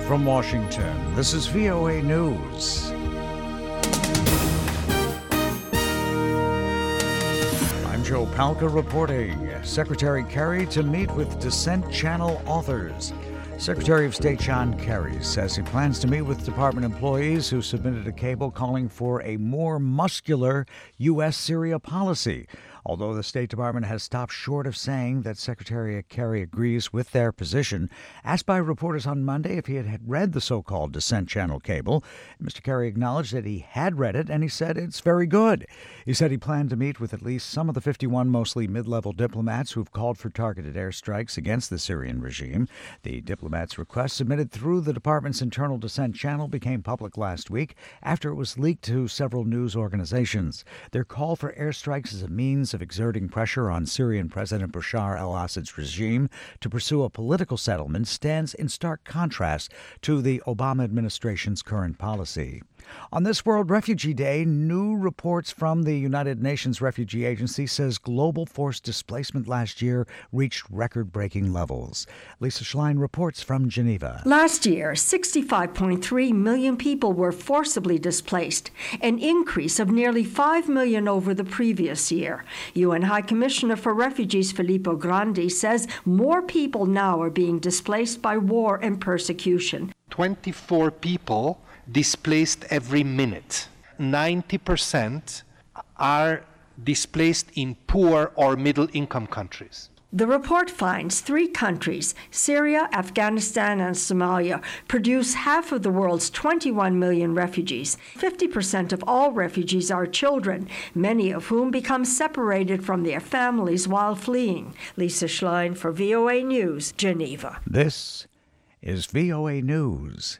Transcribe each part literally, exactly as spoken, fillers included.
from Washington, this is V O A News. I'm Joe Palca reporting. Secretary Kerry to meet with Dissent Channel authors. Secretary of State John Kerry says he plans to meet with department employees who submitted a cable calling for a more muscular U S Syria policy. Although the State Department has stopped short of saying that Secretary Kerry agrees with their position, asked by reporters on Monday if he had read the so-called Dissent Channel cable, Mister Kerry acknowledged that he had read it, and he said it's very good. He said he planned to meet with at least some of the fifty-one mostly mid-level diplomats who've called for targeted airstrikes against the Syrian regime. The diplomats' request, submitted through the department's internal Dissent Channel, became public last week after it was leaked to several news organizations. Their call for airstrikes is a means of exerting pressure on Syrian President Bashar al-Assad's regime to pursue a political settlement stands in stark contrast to the Obama administration's current policy. On this World Refugee Day, new reports from the United Nations Refugee Agency says global forced displacement last year reached record-breaking levels. Lisa Schlein reports from Geneva. Last year, sixty-five point three million people were forcibly displaced, an increase of nearly five million over the previous year. U N High Commissioner for Refugees Filippo Grandi says more people now are being displaced by war and persecution. twenty-four people displaced every minute. ninety percent are displaced in poor or middle-income countries. The report finds three countries, Syria, Afghanistan, and Somalia, produce half of the world's twenty-one million refugees. fifty percent of all refugees are children, many of whom become separated from their families while fleeing. Lisa Schlein for V O A News, Geneva. This is V O A News.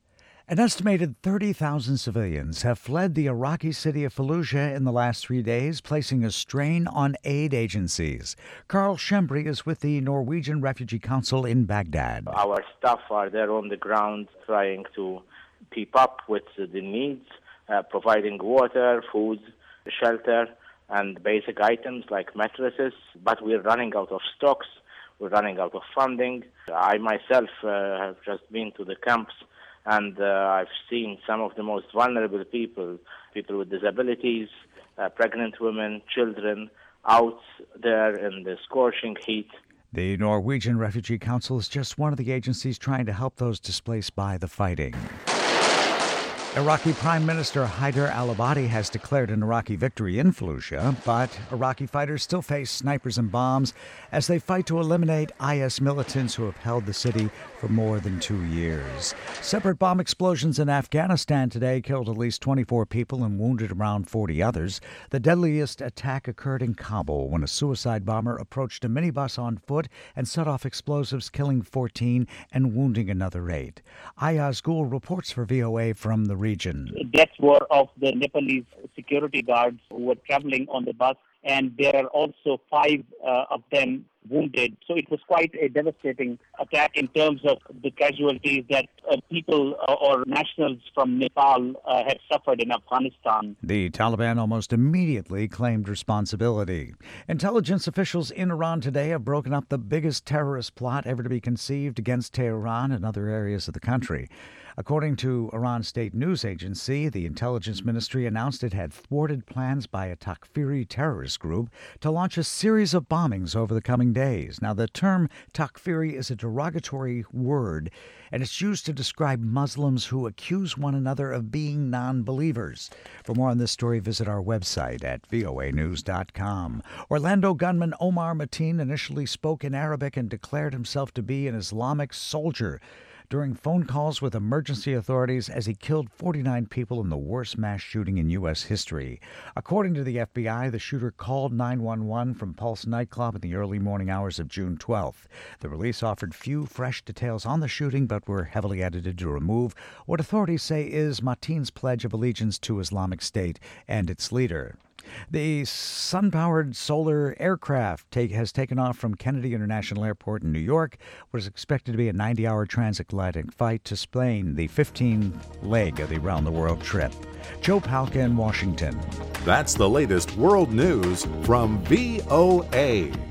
An estimated thirty thousand civilians have fled the Iraqi city of Fallujah in the last three days, placing a strain on aid agencies. Carl Schembri is with the Norwegian Refugee Council in Baghdad. Our staff are there on the ground trying to keep up with the needs, uh, providing water, food, shelter, and basic items like mattresses. But we're running out of stocks. We're running out of funding. I myself uh, have just been to the camps, and uh, I've seen some of the most vulnerable people, people with disabilities, uh, pregnant women, children, out there in the scorching heat. The Norwegian Refugee Council is just one of the agencies trying to help those displaced by the fighting. Iraqi Prime Minister Haider al-Abadi has declared an Iraqi victory in Fallujah, but Iraqi fighters still face snipers and bombs as they fight to eliminate I S militants who have held the city for more than two years. Separate bomb explosions in Afghanistan today killed at least twenty-four people and wounded around forty others. The deadliest attack occurred in Kabul when a suicide bomber approached a minibus on foot and set off explosives, killing fourteen and wounding another eight. Ayaz Gul reports for V O A from the region. Deaths were of the Nepalese security guards who were traveling on the bus, and there are also five uh, of them wounded. So it was quite a devastating attack in terms of the casualties that uh, people uh, or nationals from Nepal uh, had suffered in Afghanistan. The Taliban almost immediately claimed responsibility. Intelligence officials in Iran today have broken up the biggest terrorist plot ever to be conceived against Tehran and other areas of the country. According to Iran State News Agency, the intelligence ministry announced it had thwarted plans by a Takfiri terrorist group to launch a series of bombings over the coming days. Now, the term Takfiri is a derogatory word, and it's used to describe Muslims who accuse one another of being non-believers. For more on this story, visit our website at V O A news dot com. Orlando gunman Omar Mateen initially spoke in Arabic and declared himself to be an Islamic soldier during phone calls with emergency authorities as he killed forty-nine people in the worst mass shooting in U S history. According to the F B I, the shooter called nine one one from Pulse nightclub in the early morning hours of June twelfth. The release offered few fresh details on the shooting, but were heavily edited to remove what authorities say is Mateen's pledge of allegiance to Islamic State and its leader. The sun-powered solar aircraft take, has taken off from Kennedy International Airport in New York, what is expected to be a ninety-hour transatlantic flight to Spain, the fifteenth leg of the round-the-world trip. Joe Palca in Washington. That's the latest world news from V O A.